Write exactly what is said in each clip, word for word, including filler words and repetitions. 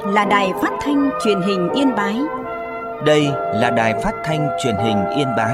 là Đài Phát thanh Truyền hình Yên Bái. Đây là Đài Phát thanh Truyền hình Yên Bái.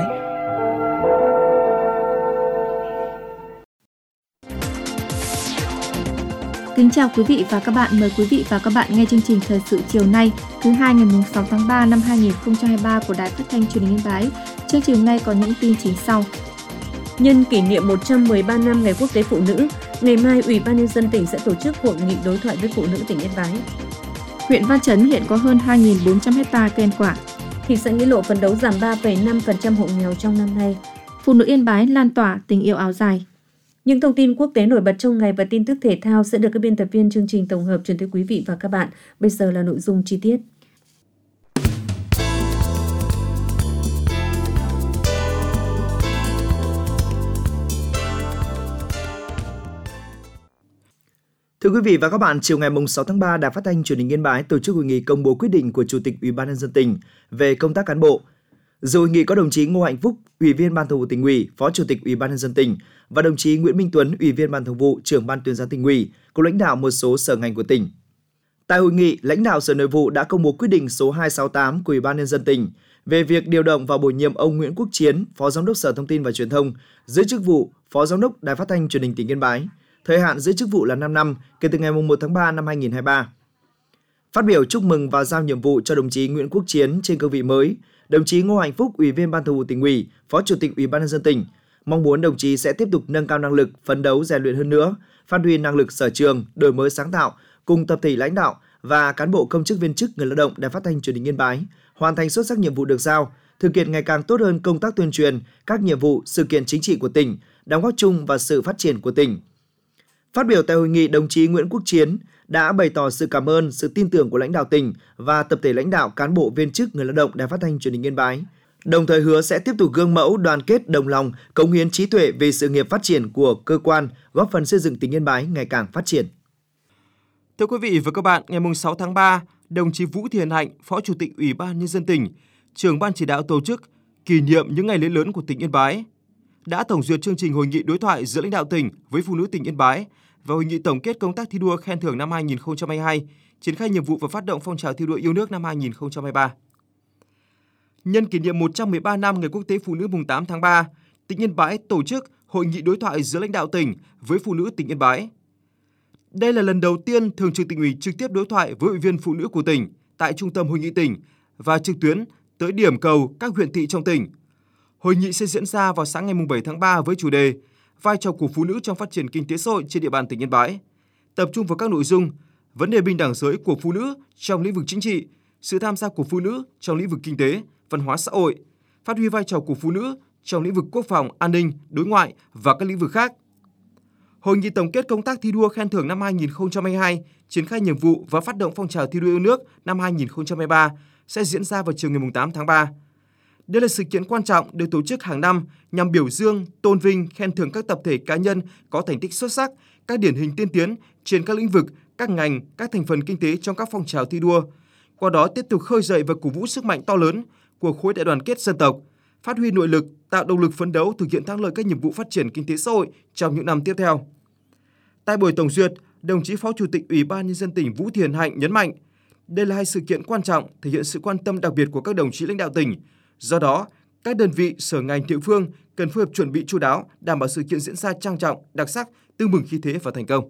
Kính chào quý vị và các bạn, mời quý vị và các bạn nghe chương trình thời sự chiều nay, thứ hai ngày sáu tháng ba năm hai nghìn không trăm hai mươi ba của Đài Phát thanh Truyền hình Yên Bái. Chương trình hôm nay có những tin chính sau. Nhân kỷ niệm một trăm mười ba năm Ngày Quốc tế Phụ nữ, ngày mai Ủy ban Nhân dân tỉnh sẽ tổ chức hội nghị đối thoại với phụ nữ tỉnh Yên Bái. Huyện Văn Chấn hiện có hơn hai nghìn bốn trăm hectare cây ăn quả. Thị xã Nghĩa Lộ phấn đấu giảm ba phẩy năm phần trăm hộ nghèo trong năm nay. Phụ nữ Yên Bái lan tỏa tình yêu áo dài. Những thông tin quốc tế nổi bật trong ngày và tin tức thể thao sẽ được các biên tập viên chương trình tổng hợp truyền tới quý vị và các bạn. Bây giờ là nội dung chi tiết. Thưa quý vị và các bạn, chiều ngày sáu tháng ba, Đài Phát thanh Truyền hình Yên Bái tổ chức hội nghị công bố quyết định của Chủ tịch Ủy ban Nhân dân tỉnh về công tác cán bộ. Dự hội nghị có đồng chí Ngô Hạnh Phúc, Ủy viên Ban Thường vụ Tỉnh ủy, Phó Chủ tịch Ủy ban Nhân dân tỉnh và đồng chí Nguyễn Minh Tuấn, Ủy viên Ban Thường vụ, Trưởng Ban Tuyên giáo Tỉnh ủy, cùng lãnh đạo một số sở ngành của tỉnh. Tại hội nghị, lãnh đạo Sở Nội vụ đã công bố quyết định số hai trăm sáu mươi tám của Ủy ban Nhân dân tỉnh về việc điều động và bổ nhiệm ông Nguyễn Quốc Chiến, Phó Giám đốc Sở Thông tin và Truyền thông, giữ chức vụ Phó Giám đốc Đài Phát thanh Truyền hình tỉnh Yên Bái. Thời hạn giữ chức vụ là năm năm, kể từ ngày một tháng ba năm hai nghìn không trăm hai mươi ba. Phát biểu chúc mừng và giao nhiệm vụ cho đồng chí Nguyễn Quốc Chiến trên cương vị mới, đồng chí Ngô Hạnh Phúc, Ủy viên Ban Thường vụ Tỉnh ủy, Phó Chủ tịch Ủy ban Nhân dân tỉnh, mong muốn đồng chí sẽ tiếp tục nâng cao năng lực, phấn đấu rèn luyện hơn nữa, phát huy năng lực sở trường, đổi mới sáng tạo, cùng tập thể lãnh đạo và cán bộ công chức viên chức người lao động Đài Phát thanh Truyền hình Yên Bái hoàn thành xuất sắc nhiệm vụ được giao, thực hiện ngày càng tốt hơn công tác tuyên truyền, các nhiệm vụ, sự kiện chính trị của tỉnh, đóng góp chung vào sự phát triển của tỉnh. Phát biểu tại hội nghị, đồng chí Nguyễn Quốc Chiến đã bày tỏ sự cảm ơn, sự tin tưởng của lãnh đạo tỉnh và tập thể lãnh đạo, cán bộ viên chức người lao động Đài Phát thanh Truyền hình Yên Bái, đồng thời hứa sẽ tiếp tục gương mẫu, đoàn kết, đồng lòng, cống hiến trí tuệ vì sự nghiệp phát triển của cơ quan, góp phần xây dựng tỉnh Yên Bái ngày càng phát triển. Thưa quý vị và các bạn, ngày sáu tháng ba, đồng chí Vũ Thị Hiền Hạnh, Phó Chủ tịch Ủy ban Nhân dân tỉnh, Trưởng Ban chỉ đạo tổ chức kỷ niệm những ngày lễ lớn của tỉnh Yên Bái, đã tổng duyệt chương trình hội nghị đối thoại giữa lãnh đạo tỉnh với phụ nữ tỉnh Yên Bái và hội nghị tổng kết công tác thi đua khen thưởng năm hai nghìn không trăm hai mươi hai, triển khai nhiệm vụ và phát động phong trào thi đua yêu nước năm hai nghìn không trăm hai mươi ba. Nhân kỷ niệm một trăm mười ba năm Ngày Quốc tế Phụ nữ mùng tám tháng ba, tỉnh Yên Bái tổ chức hội nghị đối thoại giữa lãnh đạo tỉnh với phụ nữ tỉnh Yên Bái. Đây là lần đầu tiên Thường trực Tỉnh ủy trực tiếp đối thoại với hội viên phụ nữ của tỉnh tại Trung tâm Hội nghị tỉnh và trực tuyến tới điểm cầu các huyện thị trong tỉnh. Hội nghị sẽ diễn ra vào sáng ngày bảy tháng ba với chủ đề vai trò của phụ nữ trong phát triển kinh tế xã hội trên địa bàn tỉnh Yên Bái, tập trung vào các nội dung vấn đề bình đẳng giới của phụ nữ trong lĩnh vực chính trị, sự tham gia của phụ nữ trong lĩnh vực kinh tế, văn hóa xã hội, phát huy vai trò của phụ nữ trong lĩnh vực quốc phòng, an ninh, đối ngoại và các lĩnh vực khác. Hội nghị tổng kết công tác thi đua khen thưởng năm hai nghìn không trăm hai mươi hai, triển khai nhiệm vụ và phát động phong trào thi đua yêu nước năm hai nghìn không trăm hai mươi ba sẽ diễn ra vào chiều ngày tám tháng ba. Đây là sự kiện quan trọng được tổ chức hàng năm nhằm biểu dương, tôn vinh, khen thưởng các tập thể cá nhân có thành tích xuất sắc, các điển hình tiên tiến trên các lĩnh vực, các ngành, các thành phần kinh tế trong các phong trào thi đua. Qua đó tiếp tục khơi dậy và cổ vũ sức mạnh to lớn của khối đại đoàn kết dân tộc, phát huy nội lực, tạo động lực phấn đấu thực hiện thắng lợi các nhiệm vụ phát triển kinh tế xã hội trong những năm tiếp theo. Tại buổi tổng duyệt, đồng chí Phó Chủ tịch Ủy ban Nhân dân tỉnh Vũ Thị Hiền Hạnh nhấn mạnh, đây là hai sự kiện quan trọng thể hiện sự quan tâm đặc biệt của các đồng chí lãnh đạo tỉnh. Do đó, các đơn vị, sở ngành, địa phương cần phối hợp chuẩn bị chu đáo, đảm bảo sự kiện diễn ra trang trọng, đặc sắc, tưng bừng khí thế và thành công.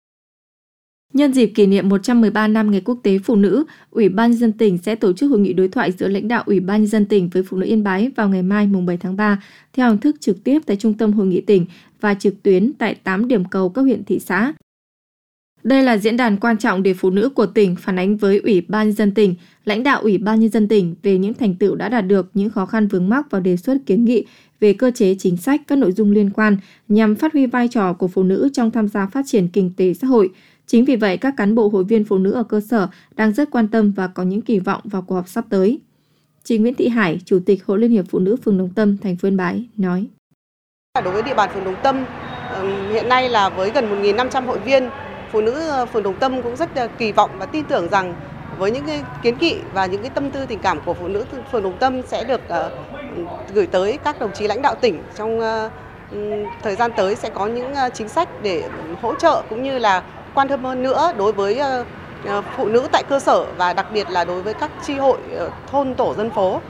Nhân dịp kỷ niệm một trăm mười ba năm Ngày Quốc tế Phụ nữ, Ủy ban Nhân dân tỉnh sẽ tổ chức hội nghị đối thoại giữa lãnh đạo Ủy ban Nhân dân tỉnh với phụ nữ Yên Bái vào ngày mai bảy tháng ba theo hình thức trực tiếp tại Trung tâm Hội nghị tỉnh và trực tuyến tại tám điểm cầu các huyện thị xã. Đây là diễn đàn quan trọng để phụ nữ của tỉnh phản ánh với Ủy ban Nhân dân tỉnh, lãnh đạo Ủy ban Nhân dân tỉnh về những thành tựu đã đạt được, những khó khăn vướng mắc và đề xuất kiến nghị về cơ chế chính sách, các nội dung liên quan nhằm phát huy vai trò của phụ nữ trong tham gia phát triển kinh tế xã hội. Chính vì vậy, các cán bộ hội viên phụ nữ ở cơ sở đang rất quan tâm và có những kỳ vọng vào cuộc họp sắp tới. Chị Nguyễn Thị Hải, Chủ tịch Hội Liên hiệp Phụ nữ phường Đồng Tâm, thành phố Yên Bái nói: Đối với địa bàn phường Đồng Tâm, hiện nay là với gần một nghìn năm trăm hội viên, phụ nữ phường Đồng Tâm cũng rất kỳ vọng và tin tưởng rằng với những cái kiến nghị và những cái tâm tư tình cảm của phụ nữ phường Đồng Tâm sẽ được uh, gửi tới các đồng chí lãnh đạo tỉnh trong uh, thời gian tới sẽ có những uh, chính sách để hỗ trợ cũng như là quan tâm hơn nữa đối với uh, phụ nữ tại cơ sở và đặc biệt là đối với các chi hội thôn tổ dân phố,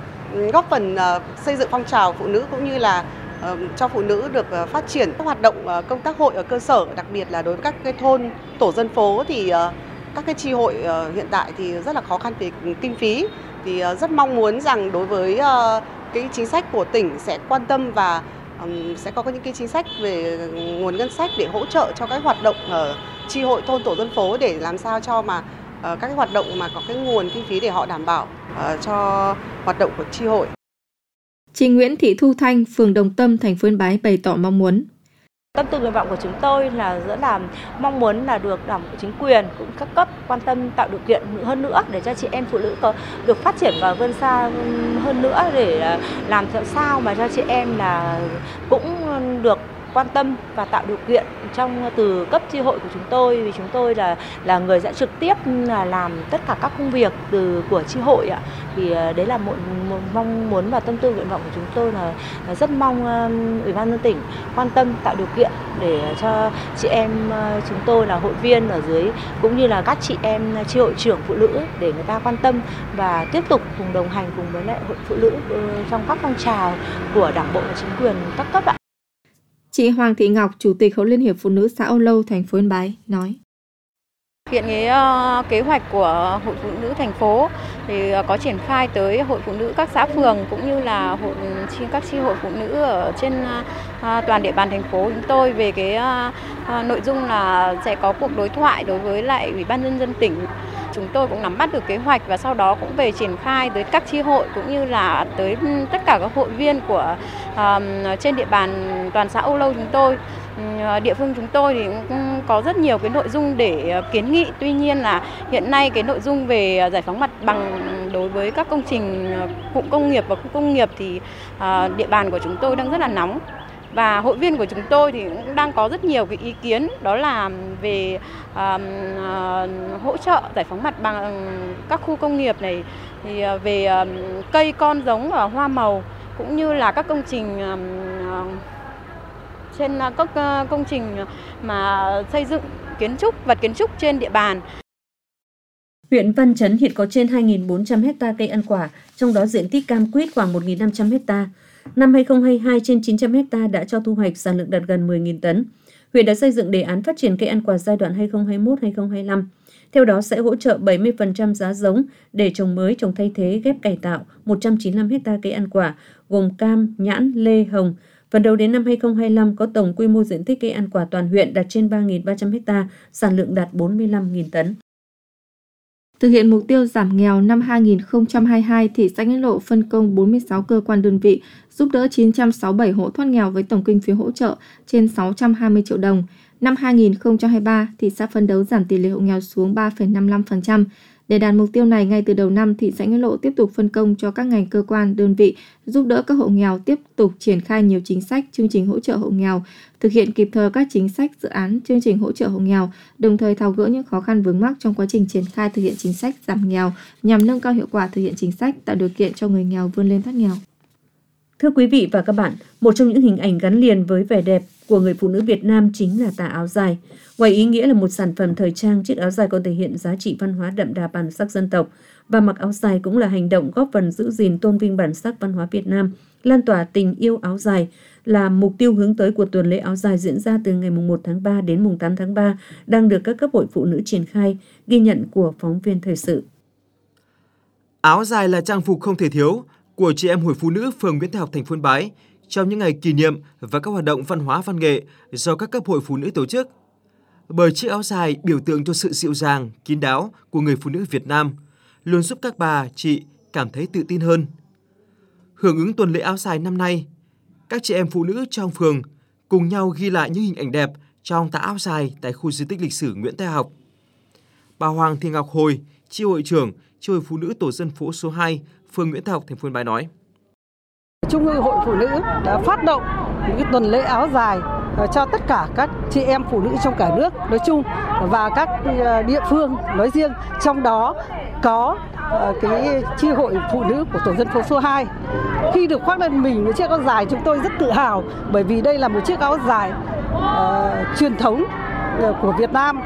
góp phần xây dựng phong trào phụ nữ cũng như là cho phụ nữ được phát triển các hoạt động công tác hội ở cơ sở, đặc biệt là đối với các cái thôn tổ dân phố thì các cái chi hội hiện tại thì rất là khó khăn về kinh phí, thì rất mong muốn rằng đối với cái chính sách của tỉnh sẽ quan tâm và sẽ có những cái chính sách về nguồn ngân sách để hỗ trợ cho các hoạt động ở chi hội thôn tổ dân phố để làm sao cho mà các cái hoạt động mà có cái nguồn kinh phí để họ đảm bảo cho hoạt động của chi hội. Chị Nguyễn Thị Thu Thanh, phường Đồng Tâm, thành phố Yên Bái bày tỏ mong muốn. Tâm tư nguyện vọng của chúng tôi là rất là mong muốn là được Đảng bộ chính quyền cũng các cấp quan tâm tạo điều kiện hơn nữa để cho chị em phụ nữ có được phát triển và vươn xa hơn nữa, để làm sao mà cho chị em là cũng được quan tâm và tạo điều kiện trong từ cấp chi hội của chúng tôi, vì chúng tôi là là người sẽ trực tiếp là làm tất cả các công việc từ của chi hội ạ. Vì đấy là một, một mong muốn và tâm tư nguyện vọng của chúng tôi là, là rất mong uh, Ủy ban nhân tỉnh quan tâm tạo điều kiện để cho chị em uh, chúng tôi là hội viên ở dưới cũng như là các chị em chi hội trưởng phụ nữ để người ta quan tâm và tiếp tục cùng đồng hành cùng với lại hội phụ nữ uh, trong các phong trào của Đảng bộ và chính quyền các cấp ạ. Chị Hoàng Thị Ngọc, Chủ tịch Hội Liên hiệp Phụ nữ xã Âu Lâu, thành phố Yên Bái nói: Hiện cái uh, kế hoạch của Hội Phụ nữ thành phố thì uh, có triển khai tới hội phụ nữ các xã phường cũng như là hội các chi hội phụ nữ ở trên uh, toàn địa bàn thành phố chúng tôi về cái uh, uh, nội dung là sẽ có cuộc đối thoại đối với lại Ủy ban nhân dân tỉnh. Chúng tôi cũng nắm bắt được kế hoạch và sau đó cũng về triển khai tới các chi hội cũng như là tới tất cả các hội viên của uh, trên địa bàn toàn xã Âu Lâu chúng tôi. Uh, địa phương chúng tôi thì cũng có rất nhiều cái nội dung để uh, kiến nghị. Tuy nhiên là hiện nay cái nội dung về uh, giải phóng mặt bằng đối với các công trình uh, cụm công nghiệp và khu công nghiệp thì uh, địa bàn của chúng tôi đang rất là nóng. Và hội viên của chúng tôi thì cũng đang có rất nhiều cái ý kiến, đó là về uh, uh, hỗ trợ giải phóng mặt bằng các khu công nghiệp này, thì uh, về uh, cây con giống và hoa màu cũng như là các công trình uh, trên uh, các uh, công trình mà xây dựng kiến trúc, vật kiến trúc trên địa bàn. Huyện Văn Chấn hiện có trên hai nghìn bốn trăm héc ta cây ăn quả, trong đó diện tích cam quýt khoảng một nghìn năm trăm héc ta. Năm hai không hai hai, trên chín trăm héc ta đã cho thu hoạch, sản lượng đạt gần mười nghìn tấn. Huyện đã xây dựng đề án phát triển cây ăn quả giai đoạn hai không hai mốt đến hai không hai lăm. Theo đó sẽ hỗ trợ bảy mươi phần trăm giá giống để trồng mới, trồng thay thế, ghép cải tạo một trăm chín mươi lăm héc ta cây ăn quả gồm cam, nhãn, lê, hồng. Phần đầu đến năm hai không hai lăm có tổng quy mô diện tích cây ăn quả toàn huyện đạt trên ba nghìn ba trăm héc ta, sản lượng đạt bốn mươi lăm nghìn tấn. Thực hiện mục tiêu giảm nghèo năm hai nghìn không trăm hai mươi hai, thị xã Nghĩa Lộ phân công bốn mươi sáu cơ quan đơn vị giúp đỡ chín trăm sáu mươi bảy hộ thoát nghèo với tổng kinh phí hỗ trợ trên sáu trăm hai mươi triệu đồng. Năm hai nghìn không trăm hai mươi ba, thị xã phấn đấu giảm tỷ lệ hộ nghèo xuống ba phẩy năm mươi lăm phần trăm. Để đạt mục tiêu này, ngay từ đầu năm, thị xã Nghĩa Lộ tiếp tục phân công cho các ngành cơ quan, đơn vị giúp đỡ các hộ nghèo, tiếp tục triển khai nhiều chính sách, chương trình hỗ trợ hộ nghèo, thực hiện kịp thời các chính sách, dự án, chương trình hỗ trợ hộ nghèo, đồng thời tháo gỡ những khó khăn vướng mắc trong quá trình triển khai thực hiện chính sách giảm nghèo nhằm nâng cao hiệu quả thực hiện chính sách, tạo điều kiện cho người nghèo vươn lên thoát nghèo. Thưa quý vị và các bạn, một trong những hình ảnh gắn liền với vẻ đẹp của người phụ nữ Việt Nam chính là tà áo dài. Ngoài ý nghĩa là một sản phẩm thời trang, chiếc áo dài còn thể hiện giá trị văn hóa đậm đà bản sắc dân tộc. Và mặc áo dài cũng là hành động góp phần giữ gìn, tôn vinh bản sắc văn hóa Việt Nam, lan tỏa tình yêu áo dài, là mục tiêu hướng tới của tuần lễ áo dài diễn ra từ ngày mùng một tháng ba đến mùng tám tháng ba, đang được các cấp hội phụ nữ triển khai, ghi nhận của phóng viên thời sự. Áo dài là trang phục không thể thiếu của chị em hội phụ nữ phường Nguyễn Thái Học, thành phố Yên Bái trong những ngày kỷ niệm và các hoạt động văn hóa văn nghệ do các cấp hội phụ nữ tổ chức. Bởi chiếc áo dài biểu tượng cho sự dịu dàng, kín đáo của người phụ nữ Việt Nam, luôn giúp các bà, chị cảm thấy tự tin hơn. Hưởng ứng tuần lễ áo dài năm nay, các chị em phụ nữ trong phường cùng nhau ghi lại những hình ảnh đẹp trong tà áo dài tại khu di tích lịch sử Nguyễn Thái Học. Bà Hoàng Thị Ngọc Hồi, chi hội trưởng chi hội phụ nữ tổ dân phố số hai, phường Nguyễn Thái Học, thành phố Yên Bái nói: Trung ương Hội Phụ nữ đã phát động những cái tuần lễ áo dài cho tất cả các chị em phụ nữ trong cả nước nói chung và các địa phương nói riêng, trong đó có cái chi hội phụ nữ của tổ dân phố số hai. Khi được khoác lên mình một chiếc áo dài, chúng tôi rất tự hào bởi vì đây là một chiếc áo dài uh, truyền thống của Việt Nam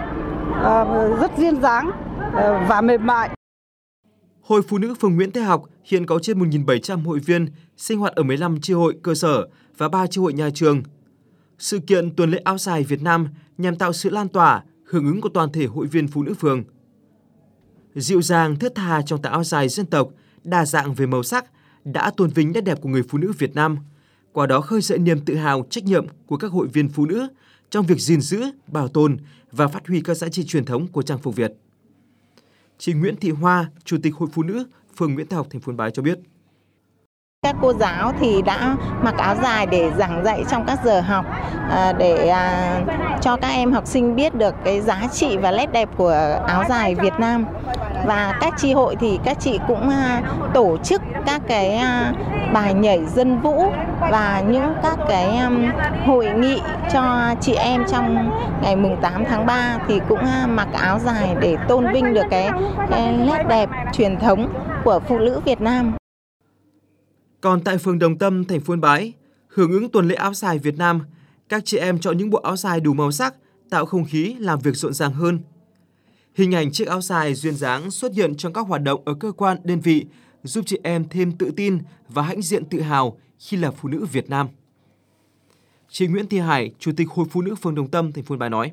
rất duyên dáng và mềm mại. Hội Phụ nữ phường Nguyễn Thái Học hiện có trên một nghìn bảy trăm hội viên sinh hoạt ở mười lăm chi hội cơ sở và ba chi hội nhà trường. Sự kiện tuần lễ áo dài Việt Nam nhằm tạo sự lan tỏa, hưởng ứng của toàn thể hội viên phụ nữ phường. Dịu dàng, thướt tha trong tà áo dài dân tộc, đa dạng về màu sắc đã tôn vinh nét đẹp của người phụ nữ Việt Nam, qua đó khơi dậy niềm tự hào, trách nhiệm của các hội viên phụ nữ trong việc gìn giữ, bảo tồn và phát huy các giá trị truyền thống của trang phục Việt. Chị Nguyễn Thị Hoa, Chủ tịch Hội Phụ nữ phường Nguyễn Thái Học, thành phố Yên Bái cho biết. Các cô giáo thì đã mặc áo dài để giảng dạy trong các giờ học, để cho các em học sinh biết được cái giá trị và nét đẹp của áo dài Việt Nam. Và các chi hội thì các chị cũng tổ chức các cái bài nhảy dân vũ và những các cái hội nghị cho chị em trong ngày mùng tám tháng ba thì cũng mặc áo dài để tôn vinh được cái, cái nét đẹp truyền thống của phụ nữ Việt Nam. Còn tại phường Đồng Tâm, thành phố Yên Bái, hưởng ứng tuần lễ áo dài Việt Nam, các chị em chọn những bộ áo dài đủ màu sắc, tạo không khí làm việc rộn ràng hơn. Hình ảnh chiếc áo dài duyên dáng xuất hiện trong các hoạt động ở cơ quan, đơn vị, giúp chị em thêm tự tin và hãnh diện tự hào khi là phụ nữ Việt Nam. Chị Nguyễn Thị Hải, Chủ tịch Hội Phụ nữ phường Đồng Tâm, thành phố Yên Bái nói.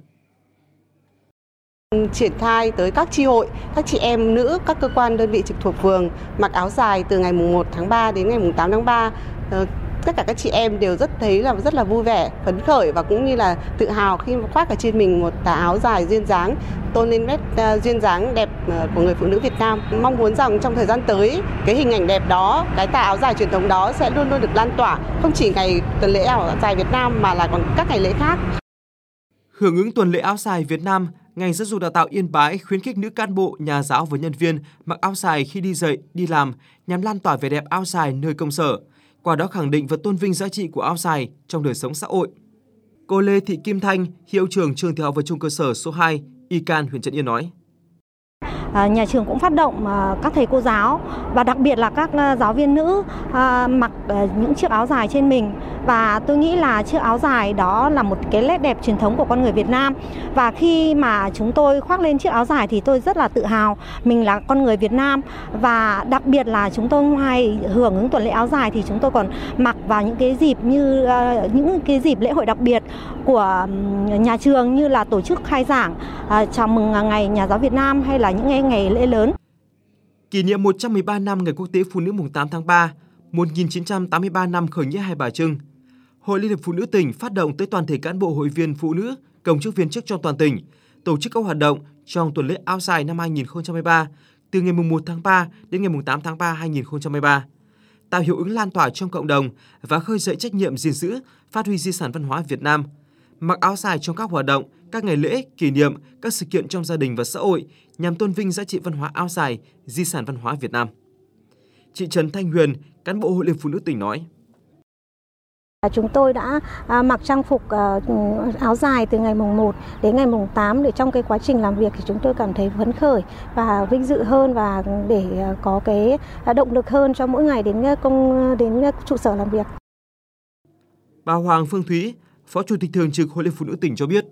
Triển khai tới các chi hội, các chị em nữ, các cơ quan đơn vị trực thuộc phường mặc áo dài từ ngày mùng một tháng ba đến ngày mùng tám tháng ba. Tất cả các chị em đều rất thấy là rất là vui vẻ, phấn khởi và cũng như là tự hào khi khoác ở trên mình một tà áo dài duyên dáng, tôn lên nét duyên dáng đẹp của người phụ nữ Việt Nam. Mong muốn rằng trong thời gian tới, cái hình ảnh đẹp đó, cái tà áo dài truyền thống đó sẽ luôn luôn được lan tỏa, không chỉ ngày tuần lễ áo dài Việt Nam mà là còn các ngày lễ khác. Hưởng ứng tuần lễ áo dài Việt Nam, ngành giáo dục đào tạo Yên Bái khuyến khích nữ cán bộ, nhà giáo và nhân viên mặc áo dài khi đi dạy, đi làm nhằm lan tỏa vẻ đẹp áo dài nơi công sở, qua đó khẳng định và tôn vinh giá trị của áo dài trong đời sống xã hội. Cô Lê Thị Kim Thanh, hiệu trưởng trường tiểu học và trung cơ sở số hai, Y Can, huyện Trấn Yên nói. À, nhà trường cũng phát động à, các thầy cô giáo và đặc biệt là các à, giáo viên nữ à, mặc à, những chiếc áo dài trên mình, và tôi nghĩ là chiếc áo dài đó là một cái nét đẹp truyền thống của con người Việt Nam, và khi mà chúng tôi khoác lên chiếc áo dài thì tôi rất là tự hào mình là con người Việt Nam. Và đặc biệt là chúng tôi ngoài hưởng ứng tuần lễ áo dài thì chúng tôi còn mặc vào những cái dịp như à, những cái dịp lễ hội đặc biệt của nhà trường, như là tổ chức khai giảng à, chào mừng ngày Nhà giáo Việt Nam hay là những ngày ngày lễ lớn. Kỷ niệm một trăm mười ba năm Ngày Quốc tế Phụ nữ mùng tám tháng ba, một nghìn chín trăm tám mươi ba năm khởi nghĩa Hai Bà Trưng, Hội Liên hiệp Phụ nữ tỉnh phát động tới toàn thể cán bộ hội viên phụ nữ, công chức viên chức trong toàn tỉnh tổ chức các hoạt động trong tuần lễ áo dài năm hai nghìn không trăm hai mươi ba từ ngày mùng một tháng ba đến ngày mùng tám tháng ba năm hai nghìn không trăm hai mươi ba, tạo hiệu ứng lan tỏa trong cộng đồng và khơi dậy trách nhiệm gìn giữ, phát huy di sản văn hóa Việt Nam. Mặc áo dài trong các hoạt động, các ngày lễ, kỷ niệm, các sự kiện trong gia đình và xã hội nhằm tôn vinh giá trị văn hóa áo dài, di sản văn hóa Việt Nam. Chị Trần Thanh Huyền, cán bộ Hội Liên hiệp Phụ nữ tỉnh nói. Chúng tôi đã mặc trang phục áo dài từ ngày mùng một đến ngày mùng tám để trong cái quá trình làm việc thì chúng tôi cảm thấy phấn khởi và vinh dự hơn, và để có cái động lực hơn cho mỗi ngày đến công đến trụ sở làm việc. Bà Hoàng Phương Thúy, Phó Chủ tịch Thường trực Hội Liên hiệp Phụ nữ tỉnh cho biết.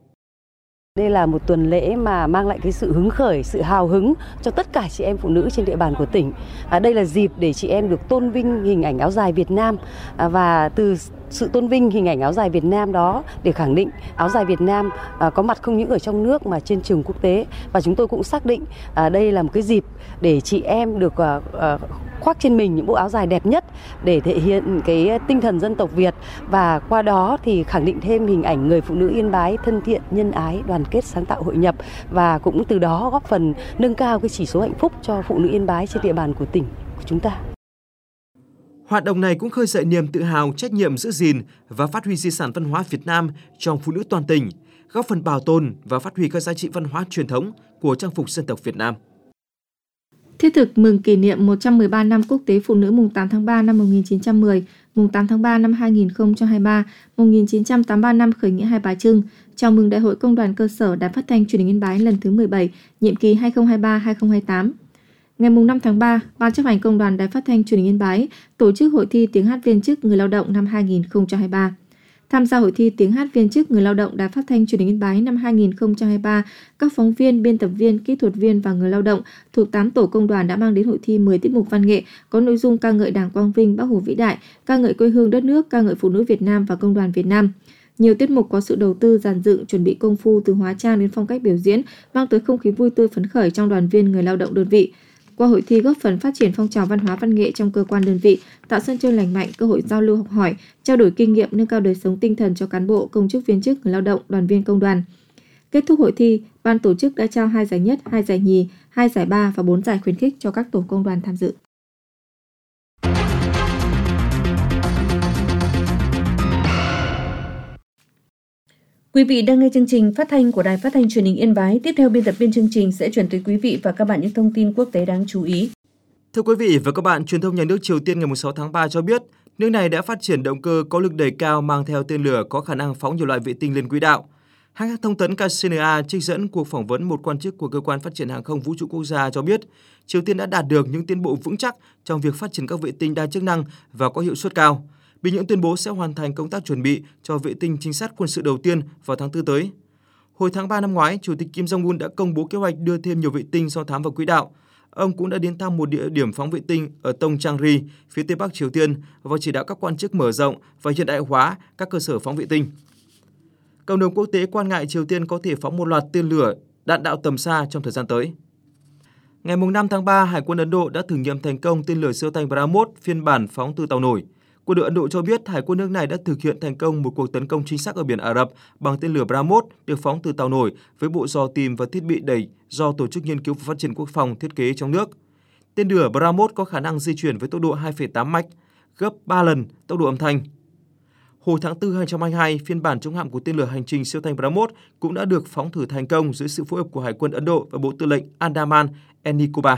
Đây là một tuần lễ mà mang lại cái sự hứng khởi, sự hào hứng cho tất cả chị em phụ nữ trên địa bàn của tỉnh. À, đây là dịp để chị em được tôn vinh hình ảnh áo dài Việt Nam, à, và từ sự tôn vinh hình ảnh áo dài Việt Nam đó để khẳng định áo dài Việt Nam à, có mặt không những ở trong nước mà trên trường quốc tế. Và chúng tôi cũng xác định à, đây là một cái dịp để chị em được à, à, khoác trên mình những bộ áo dài đẹp nhất để thể hiện cái tinh thần dân tộc Việt, và qua đó thì khẳng định thêm hình ảnh người phụ nữ Yên Bái thân thiện, nhân ái, đoàn kết, sáng tạo, hội nhập, và cũng từ đó góp phần nâng cao cái chỉ số hạnh phúc cho phụ nữ Yên Bái trên địa bàn của tỉnh của chúng ta. Hoạt động này cũng khơi dậy niềm tự hào, trách nhiệm giữ gìn và phát huy di sản văn hóa Việt Nam trong phụ nữ toàn tỉnh, góp phần bảo tồn và phát huy các giá trị văn hóa truyền thống của trang phục dân tộc Việt Nam. Thiết thực mừng kỷ niệm một trăm mười ba năm Quốc tế Phụ nữ mùng tám tháng ba năm một nghìn chín trăm mười, mùng tám tháng ba năm hai nghìn không trăm hai mươi ba, một nghìn chín trăm tám mươi ba năm khởi nghĩa Hai Bà Trưng, chào mừng Đại hội Công đoàn cơ sở Đài Phát thanh Truyền hình Yên Bái lần thứ mười bảy, nhiệm kỳ hai nghìn không trăm hai mươi ba đến hai nghìn không trăm hai mươi tám. Ngày năm tháng ba, Ban chấp hành Công đoàn Đài Phát thanh Truyền hình Yên Bái tổ chức hội thi tiếng hát viên chức người lao động năm hai nghìn không trăm hai mươi ba. Tham gia hội thi tiếng hát viên chức người lao động Đài Phát thanh Truyền hình Yên Bái năm hai nghìn không trăm hai mươi ba, các phóng viên, biên tập viên, kỹ thuật viên và người lao động thuộc tám tổ công đoàn đã mang đến hội thi mười tiết mục văn nghệ có nội dung ca ngợi Đảng quang vinh, Bác Hồ vĩ đại, ca ngợi quê hương đất nước, ca ngợi phụ nữ Việt Nam và công đoàn Việt Nam. Nhiều tiết mục có sự đầu tư dàn dựng, chuẩn bị công phu từ hóa trang đến phong cách biểu diễn, mang tới không khí vui tươi phấn khởi trong đoàn viên người lao động đơn vị. Qua hội thi góp phần phát triển phong trào văn hóa văn nghệ trong cơ quan đơn vị, tạo sân chơi lành mạnh, cơ hội giao lưu học hỏi, trao đổi kinh nghiệm, nâng cao đời sống tinh thần cho cán bộ, công chức viên chức, người lao động, đoàn viên công đoàn. Kết thúc hội thi, ban tổ chức đã trao hai giải nhất, hai giải nhì, hai giải ba và bốn giải khuyến khích cho các tổ công đoàn tham dự. Quý vị đang nghe chương trình phát thanh của Đài Phát thanh Truyền hình Yên Bái. Tiếp theo, biên tập viên chương trình sẽ chuyển tới quý vị và các bạn những thông tin quốc tế đáng chú ý. Thưa quý vị và các bạn, truyền thông nhà nước Triều Tiên ngày sáu tháng ba cho biết, nước này đã phát triển động cơ có lực đẩy cao mang theo tên lửa có khả năng phóng nhiều loại vệ tinh lên quỹ đạo. Hãng thông tấn ca xê en a trích dẫn cuộc phỏng vấn một quan chức của Cơ quan Phát triển Hàng không Vũ trụ Quốc gia cho biết, Triều Tiên đã đạt được những tiến bộ vững chắc trong việc phát triển các vệ tinh đa chức năng và có hiệu suất cao. Bình Nhưỡng tuyên bố sẽ hoàn thành công tác chuẩn bị cho vệ tinh trinh sát quân sự đầu tiên vào tháng tư tới. Hồi tháng ba năm ngoái, Chủ tịch Kim Jong-un đã công bố kế hoạch đưa thêm nhiều vệ tinh do thám vào quỹ đạo. Ông cũng đã đến thăm một địa điểm phóng vệ tinh ở Tongchang-ri, phía tây bắc Triều Tiên và chỉ đạo các quan chức mở rộng và hiện đại hóa các cơ sở phóng vệ tinh. Cộng đồng quốc tế quan ngại Triều Tiên có thể phóng một loạt tên lửa, đạn đạo tầm xa trong thời gian tới. Ngày năm tháng ba, Hải quân Ấn Độ đã thử nghiệm thành công tên lửa siêu thanh BrahMos phiên bản phóng từ tàu nổi. Quân đội Ấn Độ cho biết Hải quân nước này đã thực hiện thành công một cuộc tấn công chính xác ở biển Ả Rập bằng tên lửa BrahMos được phóng từ tàu nổi với bộ dò tìm và thiết bị đẩy do Tổ chức Nghiên cứu và Phát triển Quốc phòng thiết kế trong nước. Tên lửa BrahMos có khả năng di chuyển với tốc độ hai phẩy tám mach, gấp ba lần tốc độ âm thanh. Hồi tháng tư hai nghìn không trăm hai mươi hai, phiên bản chống hạm của tên lửa hành trình siêu thanh BrahMos cũng đã được phóng thử thành công dưới sự phối hợp của Hải quân Ấn Độ và Bộ Tư lệnh Andaman and Nicobar.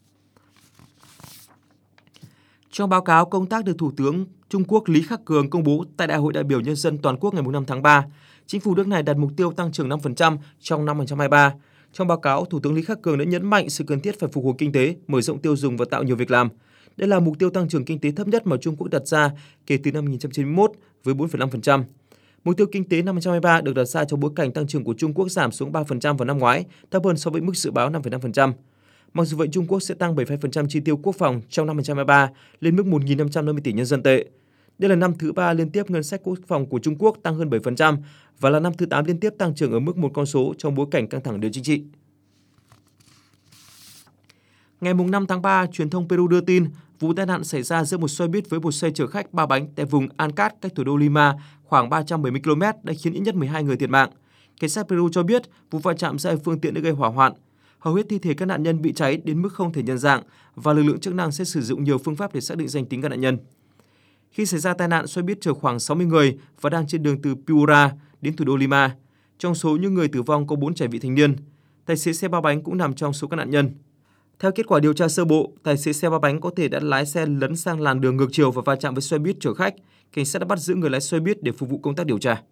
Trong báo cáo công tác được Thủ tướng Trung Quốc Lý Khắc Cường công bố tại Đại hội đại biểu Nhân dân toàn quốc ngày năm tháng ba, chính phủ nước này đặt mục tiêu tăng trưởng năm phần trăm trong năm hai nghìn không trăm hai mươi ba. Trong báo cáo, Thủ tướng Lý Khắc Cường đã nhấn mạnh sự cần thiết phải phục hồi kinh tế, mở rộng tiêu dùng và tạo nhiều việc làm. Đây là mục tiêu tăng trưởng kinh tế thấp nhất mà Trung Quốc đặt ra kể từ năm một nghìn chín trăm chín mươi mốt với bốn phẩy năm phần trăm. Mục tiêu kinh tế năm hai nghìn không trăm hai mươi ba được đặt ra trong bối cảnh tăng trưởng của Trung Quốc giảm xuống ba phần trăm vào năm ngoái, thấp hơn so với mức dự báo năm phẩy năm phần trăm. Mặc dù vậy, Trung Quốc sẽ tăng bảy phẩy hai phần trăm chi tiêu quốc phòng trong năm hai nghìn không trăm hai mươi ba lên mức một nghìn năm trăm năm mươi tỷ nhân dân tệ. Đây là năm thứ ba liên tiếp ngân sách quốc phòng của Trung Quốc tăng hơn bảy phần trăm và là năm thứ tám liên tiếp tăng trưởng ở mức một con số trong bối cảnh căng thẳng địa chính trị. Ngày năm tháng ba, truyền thông Peru đưa tin vụ tai nạn xảy ra giữa một xe buýt với một xe chở khách ba bánh tại vùng Ancash cách thủ đô Lima khoảng ba trăm bảy mươi ki lô mét đã khiến ít nhất mười hai người thiệt mạng. Cảnh sát Peru cho biết vụ va chạm giữa hai phương tiện đã gây hỏa hoạn. Hầu hết thi thể các nạn nhân bị cháy đến mức không thể nhận dạng và lực lượng chức năng sẽ sử dụng nhiều phương pháp để xác định danh tính các nạn nhân. Khi xảy ra tai nạn, xe buýt chở khoảng sáu mươi người và đang trên đường từ Piura đến thủ đô Lima. Trong số những người tử vong có bốn trẻ vị thành niên. Tài xế xe ba bánh cũng nằm trong số các nạn nhân. Theo kết quả điều tra sơ bộ, tài xế xe ba bánh có thể đã lái xe lấn sang làn đường ngược chiều và va chạm với xe buýt chở khách. Cảnh sát đã bắt giữ người lái xe buýt để phục vụ công tác điều tra.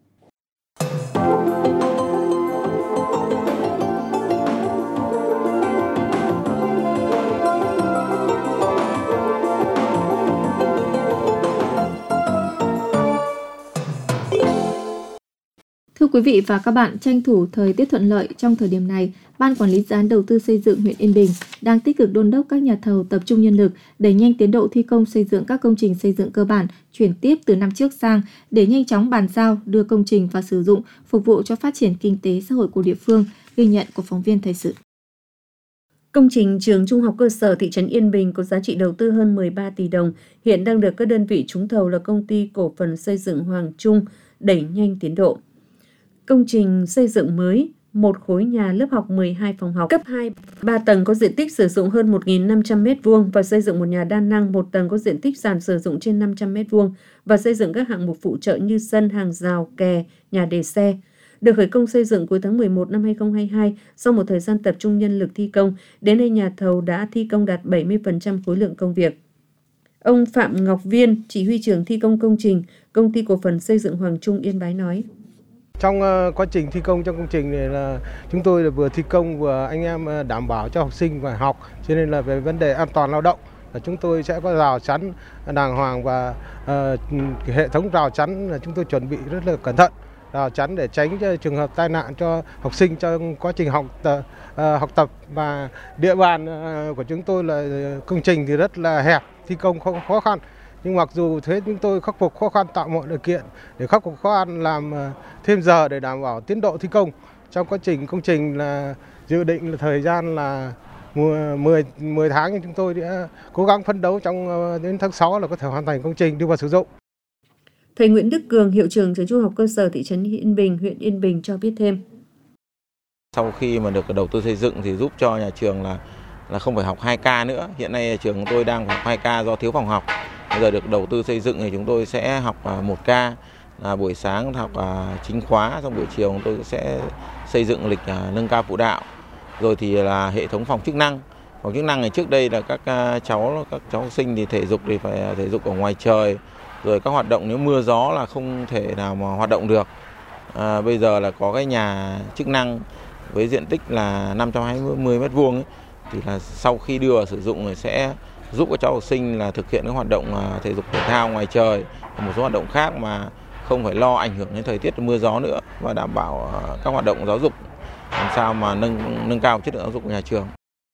Thưa quý vị và các bạn, tranh thủ thời tiết thuận lợi trong thời điểm này, Ban Quản lý Dự án Đầu tư xây dựng huyện Yên Bình đang tích cực đôn đốc các nhà thầu tập trung nhân lực đẩy nhanh tiến độ thi công xây dựng các công trình xây dựng cơ bản chuyển tiếp từ năm trước sang để nhanh chóng bàn giao, đưa công trình vào sử dụng, phục vụ cho phát triển kinh tế xã hội của địa phương, ghi nhận của phóng viên thời sự. Công trình trường trung học cơ sở thị trấn Yên Bình có giá trị đầu tư hơn mười ba tỷ đồng, hiện đang được các đơn vị trúng thầu là Công ty Cổ phần Xây dựng Hoàng Trung đẩy nhanh tiến độ. Công trình xây dựng mới, một khối nhà lớp học mười hai phòng học, cấp hai, ba tầng có diện tích sử dụng hơn một nghìn năm trăm mét vuông và xây dựng một nhà đa năng một tầng có diện tích sàn sử dụng trên năm trăm mét vuông và xây dựng các hạng mục phụ trợ như sân, hàng rào, kè, nhà để xe. Được khởi công xây dựng cuối tháng mười một năm hai nghìn không trăm hai mươi hai, sau một thời gian tập trung nhân lực thi công, đến nay nhà thầu đã thi công đạt bảy mươi phần trăm khối lượng công việc. Ông Phạm Ngọc Viên, chỉ huy trưởng thi công công trình, Công ty Cổ phần Xây dựng Hoàng Trung Yên Bái nói. Trong uh, quá trình thi công trong công trình này là chúng tôi là vừa thi công vừa anh em đảm bảo cho học sinh phải học, cho nên là về vấn đề an toàn lao động là chúng tôi sẽ có rào chắn đàng hoàng và uh, hệ thống rào chắn là chúng tôi chuẩn bị rất là cẩn thận, rào chắn để tránh cho trường hợp tai nạn cho học sinh trong quá trình học uh, học tập. Và địa bàn uh, của chúng tôi là công trình thì rất là hẹp, thi công không khó khăn. Nhưng mặc dù thế chúng tôi khắc phục khó khăn, tạo mọi điều kiện để khắc phục khó khăn, làm thêm giờ để đảm bảo tiến độ thi công. Trong quá trình công trình là dự định là thời gian là mười, mười tháng, nhưng chúng tôi đã cố gắng phấn đấu trong đến tháng sáu là có thể hoàn thành công trình đưa vào sử dụng. Thầy Nguyễn Đức Cường, hiệu trưởng trường Trung học cơ sở thị trấn Yên Bình, huyện Yên Bình cho biết thêm. Sau khi mà được đầu tư xây dựng thì giúp cho nhà trường là là không phải học hai ca nữa. Hiện nay trường của tôi đang học hai ca do thiếu phòng học. Bây giờ được đầu tư xây dựng thì chúng tôi sẽ học một ca, là buổi sáng học chính khóa, xong buổi chiều chúng tôi sẽ xây dựng lịch nâng cao phụ đạo. Rồi thì là hệ thống phòng chức năng. Phòng chức năng thì trước đây là các cháu các cháu học sinh thì thể dục thì phải thể dục ở ngoài trời. Rồi các hoạt động nếu mưa gió là không thể nào mà hoạt động được. À, bây giờ là có cái nhà chức năng với diện tích là năm trăm hai mươi mét vuông ấy, thì là sau khi đưa vào sử dụng thì sẽ giúp các cháu học sinh là thực hiện các hoạt động thể dục thể thao ngoài trời, một số hoạt động khác mà không phải lo ảnh hưởng đến thời tiết mưa gió nữa, và đảm bảo các hoạt động giáo dục làm sao mà nâng nâng cao chất lượng giáo dục của nhà trường.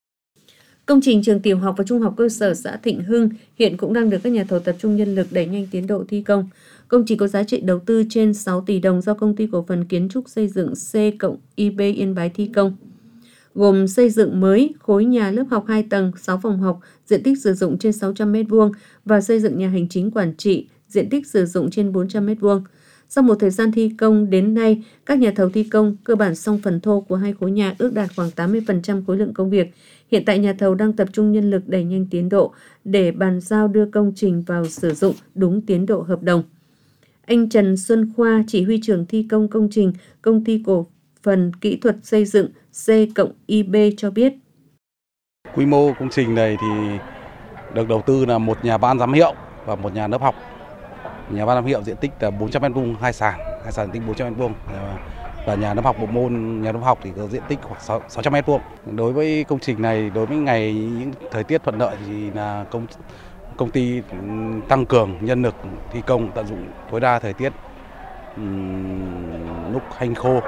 Công trình trường tiểu học và trung học cơ sở xã Thịnh Hưng hiện cũng đang được các nhà thầu tập trung nhân lực đẩy nhanh tiến độ thi công. Công trình có giá trị đầu tư trên sáu tỷ đồng do Công ty Cổ phần Kiến trúc Xây dựng C cộng i bê Yên Bái thi công, gồm xây dựng mới khối nhà lớp học hai tầng, sáu phòng học, diện tích sử dụng trên sáu trăm mét vuông và xây dựng nhà hành chính quản trị, diện tích sử dụng trên bốn trăm mét vuông. Sau một thời gian thi công đến nay, các nhà thầu thi công cơ bản xong phần thô của hai khối nhà, ước đạt khoảng tám mươi phần trăm khối lượng công việc. Hiện tại nhà thầu đang tập trung nhân lực đẩy nhanh tiến độ để bàn giao đưa công trình vào sử dụng đúng tiến độ hợp đồng. Anh Trần Xuân Khoa, chỉ huy trưởng thi công công trình Công ty Cổ phần Kỹ thuật Xây dựng C cộng i bê cho biết. Quy mô công trình này thì được đầu tư là một nhà ban giám hiệu và một nhà lớp học. Nhà ban giám hiệu diện tích là bốn trăm mét vuông, hai sàn, hai sàn diện tích bốn trăm mét vuông. Và nhà lớp học bộ môn, nhà lớp học thì có diện tích khoảng sáu trăm mét vuông. Đối với công trình này, đối với ngày những thời tiết thuận lợi thì là công công ty tăng cường nhân lực thi công, tận dụng tối đa thời tiết um, lúc hanh khô,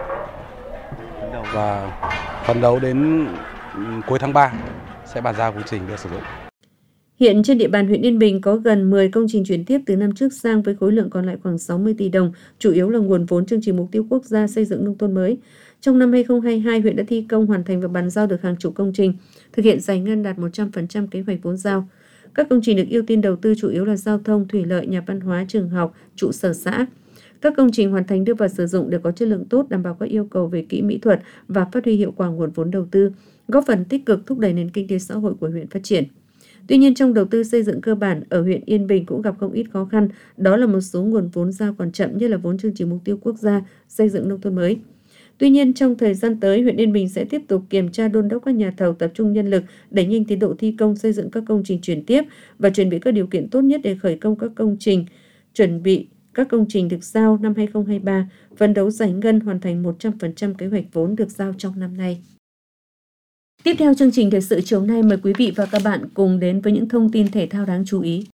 và phấn đấu đến cuối tháng ba sẽ bàn giao công trình đưa sử dụng. Hiện trên địa bàn huyện Yên Bình có gần mười công trình chuyển tiếp từ năm trước sang với khối lượng còn lại khoảng sáu mươi tỷ đồng, chủ yếu là nguồn vốn chương trình mục tiêu quốc gia xây dựng nông thôn mới. Trong năm hai không hai hai, huyện đã thi công hoàn thành và bàn giao được hàng chục công trình, thực hiện giải ngân đạt một trăm phần trăm kế hoạch vốn giao. Các công trình được ưu tiên đầu tư chủ yếu là giao thông, thủy lợi, nhà văn hóa, trường học, trụ sở xã. Các công trình hoàn thành đưa vào sử dụng đều có chất lượng tốt, đảm bảo các yêu cầu về kỹ mỹ thuật và phát huy hiệu quả nguồn vốn đầu tư, góp phần tích cực thúc đẩy nền kinh tế xã hội của huyện phát triển. Tuy nhiên, trong đầu tư xây dựng cơ bản ở huyện Yên Bình cũng gặp không ít khó khăn, đó là một số nguồn vốn giao còn chậm, như là vốn chương trình mục tiêu quốc gia xây dựng nông thôn mới. Tuy nhiên, trong thời gian tới, huyện Yên Bình sẽ tiếp tục kiểm tra đôn đốc các nhà thầu tập trung nhân lực, đẩy nhanh tiến độ thi công xây dựng các công trình chuyển tiếp và chuẩn bị các điều kiện tốt nhất để khởi công các công trình, chuẩn bị các công trình được giao năm hai không hai ba, phấn đấu giải ngân hoàn thành một trăm phần trăm kế hoạch vốn được giao trong năm nay. Tiếp theo chương trình thời sự chiều nay, mời quý vị và các bạn cùng đến với những thông tin thể thao đáng chú ý.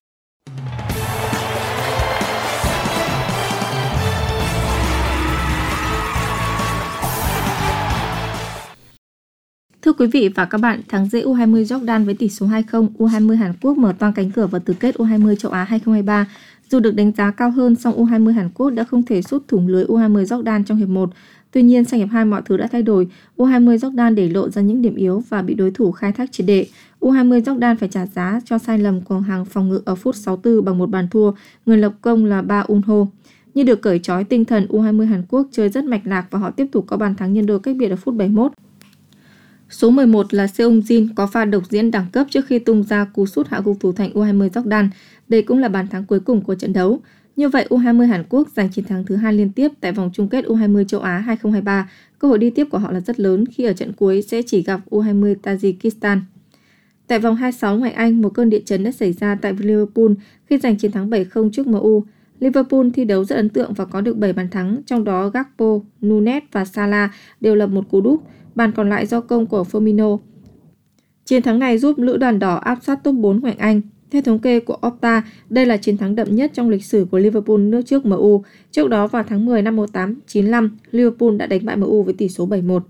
Thưa quý vị và các bạn, thắng dễ u hai mươi Jordan với tỷ số hai không, u hai mươi Hàn Quốc mở toang cánh cửa vào tứ kết u hai mươi châu Á hai không hai ba. Dù được đánh giá cao hơn, song u hai mươi Hàn Quốc đã không thể sút thủng lưới u hai mươi Jordan trong hiệp một. Tuy nhiên, sang hiệp hai mọi thứ đã thay đổi. u hai mươi Jordan để lộ ra những điểm yếu và bị đối thủ khai thác triệt để. u hai mươi Jordan phải trả giá cho sai lầm của hàng phòng ngự ở phút sáu mươi tư bằng một bàn thua, người lập công là Ba Un-ho. Như được cởi trói tinh thần, u hai mươi Hàn Quốc chơi rất mạch lạc và họ tiếp tục có bàn thắng nhân đôi cách biệt ở phút bảy mươi mốt. Số mười một là Seung-jin có pha độc diễn đẳng cấp trước khi tung ra cú sút hạ gục thủ thành u hai mươi Jordan. Đây cũng là bàn thắng cuối cùng của trận đấu. Như vậy, u hai mươi Hàn Quốc giành chiến thắng thứ hai liên tiếp tại vòng chung kết u hai mươi châu Á hai không hai ba. Cơ hội đi tiếp của họ là rất lớn khi ở trận cuối sẽ chỉ gặp u hai mươi Tajikistan. Tại vòng hai mươi sáu ngoại Anh, một cơn địa chấn đã xảy ra tại Liverpool khi giành chiến thắng bảy không trước em u. Liverpool thi đấu rất ấn tượng và có được bảy bàn thắng, trong đó Gakpo, Nunes và Salah đều lập một cú đúp, bàn còn lại do công của Firmino. Chiến thắng này giúp Lữ đoàn đỏ áp sát top bốn ngoại hạng Anh. Theo thống kê của Opta, đây là chiến thắng đậm nhất trong lịch sử của Liverpool nước trước em u. Trước đó vào tháng mười năm một nghìn tám trăm chín mươi lăm, Liverpool đã đánh bại em u với tỷ số bảy một.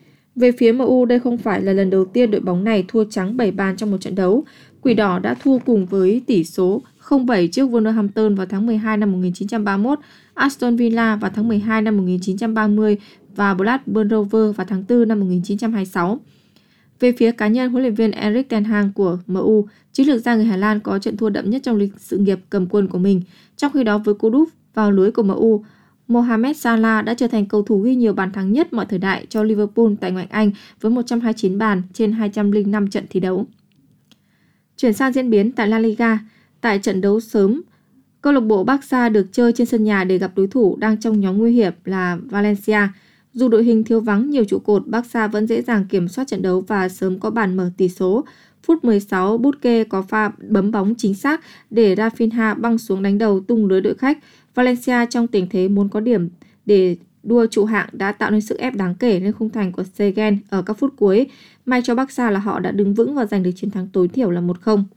Về phía em u, đây không phải là lần đầu tiên đội bóng này thua trắng bảy bàn trong một trận đấu. Quỷ đỏ đã thua cùng với tỷ số không bảy trước Wolverhampton vào tháng mười hai năm một nghìn chín trăm ba mươi mốt, Aston Villa vào tháng mười hai năm một nghìn chín trăm ba mươi và Blackburn Rovers vào tháng tư năm một nghìn chín trăm hai mươi sáu. Về phía cá nhân, huấn luyện viên Erik ten Hag của em u, chiến lược gia người Hà Lan có trận thua đậm nhất trong lịch sự nghiệp cầm quân của mình. Trong khi đó với cú đúp vào lưới của em u, Mohamed Salah đã trở thành cầu thủ ghi nhiều bàn thắng nhất mọi thời đại cho Liverpool tại ngoại hạng Anh với một trăm hai mươi chín bàn trên hai trăm lẻ năm trận thi đấu. Chuyển sang diễn biến tại La Liga, tại trận đấu sớm, câu lạc bộ Barca được chơi trên sân nhà để gặp đối thủ đang trong nhóm nguy hiểm là Valencia. Dù đội hình thiếu vắng nhiều trụ cột, Barca vẫn dễ dàng kiểm soát trận đấu và sớm có bàn mở tỷ số. Phút mười sáu, Busquets có pha bấm bóng chính xác để Rafinha băng xuống đánh đầu tung lưới đội khách. Valencia trong tình thế muốn có điểm để đua trụ hạng đã tạo nên sức ép đáng kể lên khung thành của Segen ở các phút cuối. May cho Barca là họ đã đứng vững và giành được chiến thắng tối thiểu là một không.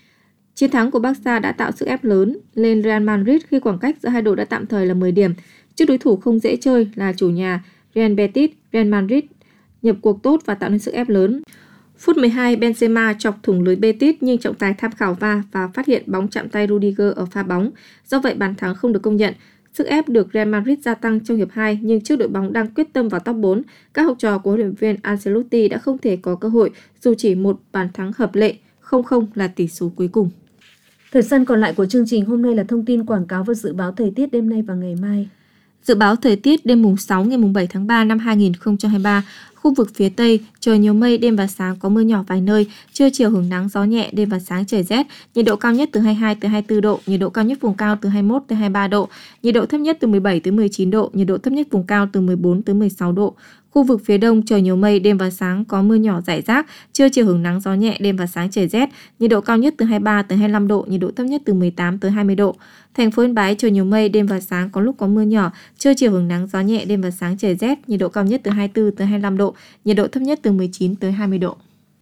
Chiến thắng của Barca đã tạo sức ép lớn lên Real Madrid khi khoảng cách giữa hai đội đã tạm thời là mười điểm. Trước đối thủ không dễ chơi là chủ nhà Real Betis, Real Madrid nhập cuộc tốt và tạo nên sức ép lớn. Phút mười hai, Benzema chọc thủng lưới Betis nhưng trọng tài tham khảo va và phát hiện bóng chạm tay Rudiger ở pha bóng. Do vậy bàn thắng không được công nhận. Sức ép được Real Madrid gia tăng trong hiệp hai nhưng trước đội bóng đang quyết tâm vào top bốn, các học trò của huấn luyện viên Ancelotti đã không thể có cơ hội dù chỉ một bàn thắng hợp lệ, không không là tỷ số cuối cùng. Thời gian còn lại của chương trình hôm nay là thông tin quảng cáo và dự báo thời tiết đêm nay và ngày mai. Dự báo thời tiết đêm mùng sáu ngày mùng bảy tháng ba năm hai nghìn không trăm hai mươi ba, khu vực phía Tây trời nhiều mây, đêm và sáng có mưa nhỏ vài nơi, trưa chiều hứng nắng gió nhẹ, đêm và sáng trời rét, nhiệt độ cao nhất từ hai mươi hai tới hai mươi tư độ, nhiệt độ cao nhất vùng cao từ hai mươi mốt tới hai mươi ba độ, nhiệt độ thấp nhất từ mười bảy tới mười chín độ, nhiệt độ thấp nhất vùng cao từ mười bốn tới mười sáu độ. Khu vực phía Đông trời nhiều mây, đêm và sáng có mưa nhỏ rải rác, trưa chiều hứng nắng gió nhẹ, đêm và sáng trời rét, nhiệt độ cao nhất từ hai mươi ba tới hai mươi lăm độ, nhiệt độ thấp nhất từ mười tám tới hai mươi độ. Thành phố Yên Bái trời nhiều mây, đêm và sáng có lúc có mưa nhỏ, trưa chiều hứng nắng gió nhẹ, đêm và sáng trời rét, nhiệt độ cao nhất từ hai mươi tư tới hai mươi lăm độ, nhiệt độ thấp nhất từ mười chín tới hai mươi độ.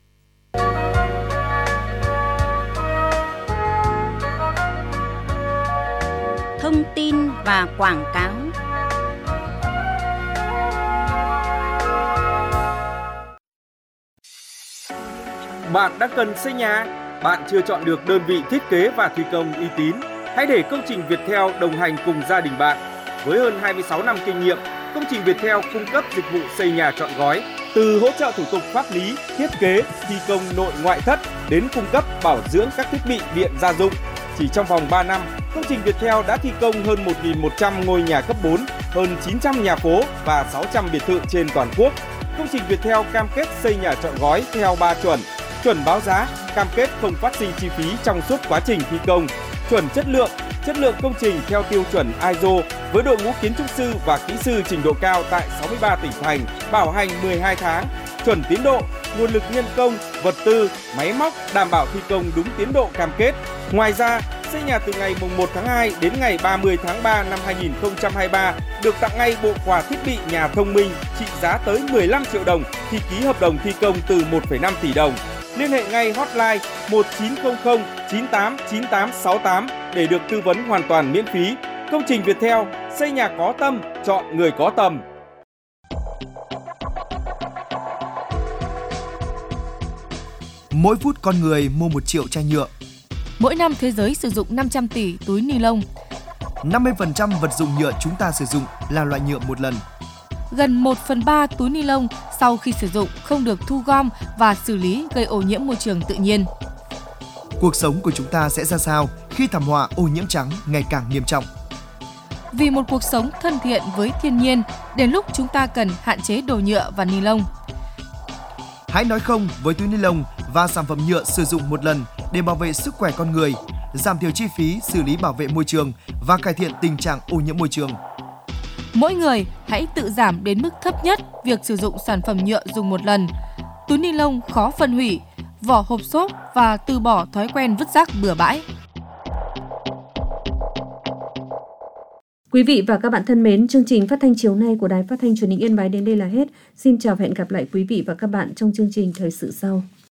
Thông tin và quảng cáo. Bạn đang cần xây nhà, bạn chưa chọn được đơn vị thiết kế và thi công uy tín. Hãy để Công trình Viettel đồng hành cùng gia đình bạn. Với hơn hai mươi sáu năm kinh nghiệm, Công trình Viettel cung cấp dịch vụ xây nhà trọn gói, từ hỗ trợ thủ tục pháp lý, thiết kế, thi công nội ngoại thất đến cung cấp bảo dưỡng các thiết bị điện gia dụng. Chỉ trong vòng ba năm, Công trình Viettel đã thi công hơn một nghìn một trăm ngôi nhà cấp bốn, hơn chín trăm nhà phố và sáu trăm biệt thự trên toàn quốc. Công trình Viettel cam kết xây nhà trọn gói theo ba chuẩn: chuẩn báo giá, cam kết không phát sinh chi phí trong suốt quá trình thi công; chuẩn chất lượng, chất lượng công trình theo tiêu chuẩn i ét o với đội ngũ kiến trúc sư và kỹ sư trình độ cao tại sáu mươi ba tỉnh thành, bảo hành mười hai tháng; chuẩn tiến độ, nguồn lực nhân công, vật tư, máy móc đảm bảo thi công đúng tiến độ cam kết. Ngoài ra, xây nhà từ ngày mùng một tháng hai đến ngày ba mươi tháng ba năm hai nghìn không trăm hai mươi ba được tặng ngay bộ quà thiết bị nhà thông minh trị giá tới mười lăm triệu đồng khi ký hợp đồng thi công từ một phẩy năm tỷ đồng. Liên hệ ngay hotline một chín không không chín tám chín tám sáu tám để được tư vấn hoàn toàn miễn phí. Công trình Viettel, xây nhà có tâm, chọn người có tầm. Mỗi phút con người mua một triệu chai nhựa. Mỗi năm thế giới sử dụng năm trăm tỷ túi ni lông. năm mươi phần trăm vật dụng nhựa chúng ta sử dụng là loại nhựa một lần. Gần một phần ba túi ni lông sau khi sử dụng không được thu gom và xử lý, gây ô nhiễm môi trường tự nhiên. Cuộc sống của chúng ta sẽ ra sao khi thảm họa ô nhiễm trắng ngày càng nghiêm trọng? Vì một cuộc sống thân thiện với thiên nhiên, đến lúc chúng ta cần hạn chế đồ nhựa và ni lông. Hãy nói không với túi ni lông và sản phẩm nhựa sử dụng một lần để bảo vệ sức khỏe con người, giảm thiểu chi phí xử lý bảo vệ môi trường và cải thiện tình trạng ô nhiễm môi trường. Mỗi người hãy tự giảm đến mức thấp nhất việc sử dụng sản phẩm nhựa dùng một lần, túi ni lông khó phân hủy, vỏ hộp xốp và từ bỏ thói quen vứt rác bừa bãi. Quý vị và các bạn thân mến, chương trình phát thanh chiều nay của Đài Phát thanh Truyền hình Yên Bái đến đây là hết. Xin chào và hẹn gặp lại quý vị và các bạn trong chương trình thời sự sau.